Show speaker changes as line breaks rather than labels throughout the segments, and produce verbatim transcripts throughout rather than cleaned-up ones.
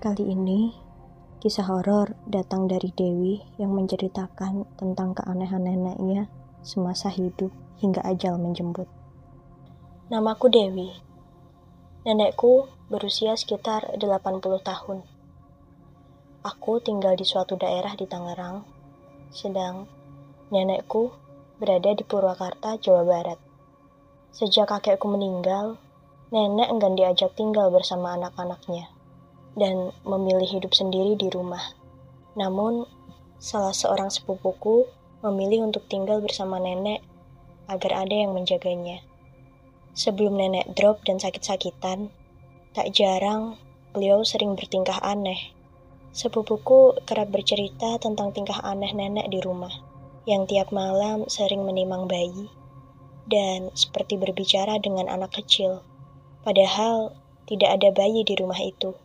Kali ini, kisah horor datang dari Dewi yang menceritakan tentang keanehan neneknya semasa hidup hingga ajal menjemput. Namaku Dewi. Nenekku berusia sekitar delapan puluh tahun. Aku tinggal di suatu daerah di Tangerang, sedang nenekku berada di Purwakarta, Jawa Barat. Sejak kakekku meninggal, nenek enggan diajak tinggal bersama anak-anaknya dan memilih hidup sendiri di rumah. Namun, salah seorang sepupuku memilih untuk tinggal bersama nenek agar ada yang menjaganya. Sebelum nenek drop dan sakit-sakitan, tak jarang beliau sering bertingkah aneh. Sepupuku kerap bercerita tentang tingkah aneh nenek di rumah, yang tiap malam sering menimang bayi, dan seperti berbicara dengan anak kecil, padahal tidak ada bayi di rumah itu.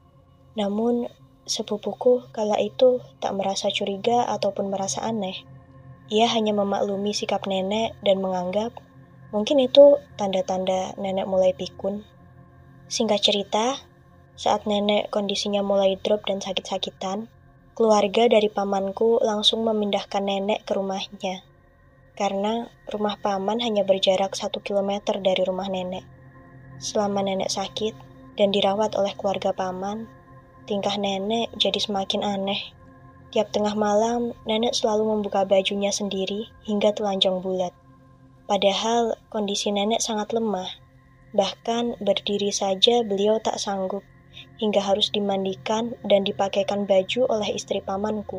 Namun, sepupuku kala itu tak merasa curiga ataupun merasa aneh. Ia hanya memaklumi sikap nenek dan menganggap mungkin itu tanda-tanda nenek mulai pikun. Singkat cerita, saat nenek kondisinya mulai drop dan sakit-sakitan, keluarga dari pamanku langsung memindahkan nenek ke rumahnya. Karena rumah paman hanya berjarak satu kilometer dari rumah nenek. Selama nenek sakit dan dirawat oleh keluarga paman, tingkah nenek jadi semakin aneh. Tiap tengah malam, nenek selalu membuka bajunya sendiri hingga telanjang bulat. Padahal kondisi nenek sangat lemah. Bahkan berdiri saja beliau tak sanggup, hingga harus dimandikan dan dipakaikan baju oleh istri pamanku.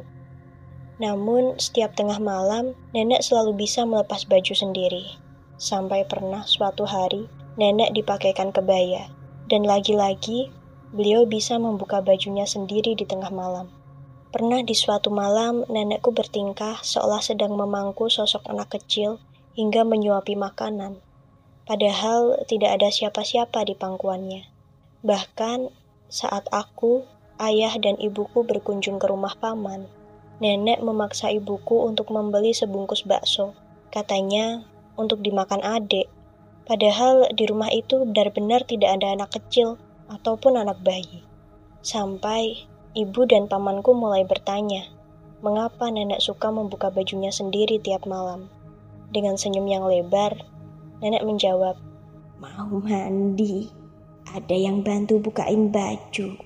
Namun, setiap tengah malam, nenek selalu bisa melepas baju sendiri. Sampai pernah suatu hari, nenek dipakaikan kebaya. Dan lagi-lagi, beliau bisa membuka bajunya sendiri di tengah malam. Pernah di suatu malam, nenekku bertingkah seolah sedang memangku sosok anak kecil hingga menyuapi makanan. Padahal tidak ada siapa-siapa di pangkuannya. Bahkan saat aku, ayah dan ibuku berkunjung ke rumah paman, nenek memaksa ibuku untuk membeli sebungkus bakso. Katanya untuk dimakan adik. Padahal di rumah itu benar-benar tidak ada anak kecil ataupun anak bayi. Sampai ibu dan pamanku mulai bertanya, mengapa nenek suka membuka bajunya sendiri tiap malam. Dengan senyum yang lebar, nenek menjawab, "Mau mandi, ada yang bantu bukain baju."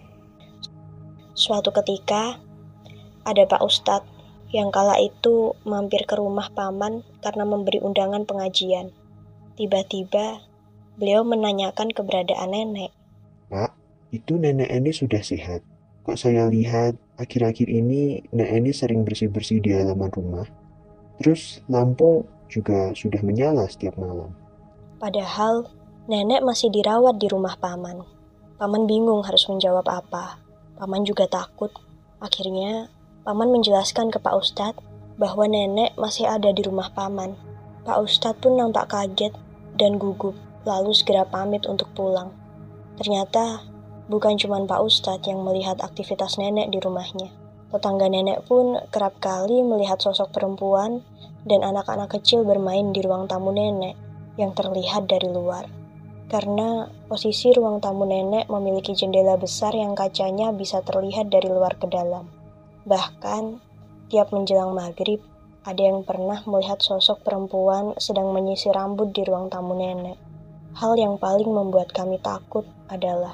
Suatu ketika, ada Pak Ustadz yang kala itu mampir ke rumah paman karena memberi undangan pengajian. Tiba-tiba, beliau menanyakan keberadaan nenek.
"Pak, itu nenek Eni sudah sehat. Kok saya lihat akhir-akhir ini nenek Eni sering bersih-bersih di halaman rumah. Terus lampu juga sudah menyala setiap malam."
Padahal nenek masih dirawat di rumah paman. Paman bingung harus menjawab apa. Paman juga takut. Akhirnya, paman menjelaskan ke Pak Ustadz bahwa nenek masih ada di rumah paman. Pak Ustadz pun nampak kaget dan gugup, lalu segera pamit untuk pulang. Ternyata bukan cuma Pak Ustadz yang melihat aktivitas nenek di rumahnya. Tetangga nenek pun kerap kali melihat sosok perempuan dan anak-anak kecil bermain di ruang tamu nenek yang terlihat dari luar. Karena posisi ruang tamu nenek memiliki jendela besar yang kacanya bisa terlihat dari luar ke dalam. Bahkan, tiap menjelang maghrib, ada yang pernah melihat sosok perempuan sedang menyisir rambut di ruang tamu nenek. Hal yang paling membuat kami takut adalah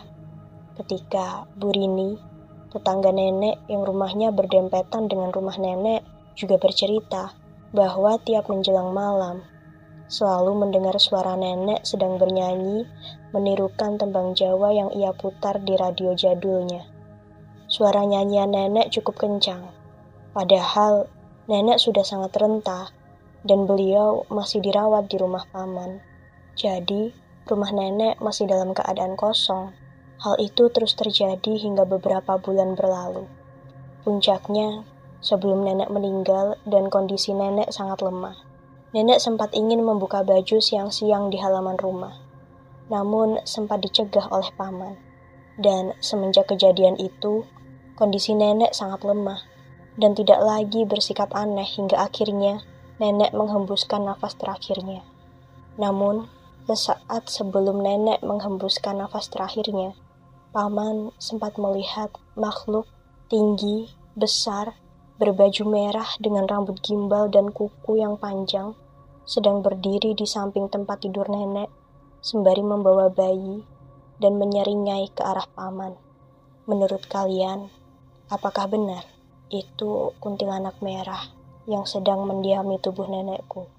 ketika Bu Rini, tetangga nenek yang rumahnya berdempetan dengan rumah nenek, juga bercerita bahwa tiap menjelang malam, selalu mendengar suara nenek sedang bernyanyi, menirukan tembang Jawa yang ia putar di radio jadulnya. Suara nyanyian nenek cukup kencang, padahal nenek sudah sangat renta, dan beliau masih dirawat di rumah paman. Jadi, rumah nenek masih dalam keadaan kosong. Hal itu terus terjadi hingga beberapa bulan berlalu. Puncaknya, sebelum nenek meninggal dan kondisi nenek sangat lemah. Nenek sempat ingin membuka baju siang-siang di halaman rumah, namun sempat dicegah oleh paman. Dan semenjak kejadian itu, kondisi nenek sangat lemah dan tidak lagi bersikap aneh hingga akhirnya nenek menghembuskan nafas terakhirnya. Namun, sesaat sebelum nenek menghembuskan nafas terakhirnya, Paman sempat melihat makhluk tinggi, besar, berbaju merah dengan rambut gimbal dan kuku yang panjang, sedang berdiri di samping tempat tidur nenek, sembari membawa bayi dan menyeringai ke arah paman. Menurut kalian, apakah benar itu kuntilanak merah yang sedang mendiami tubuh nenekku?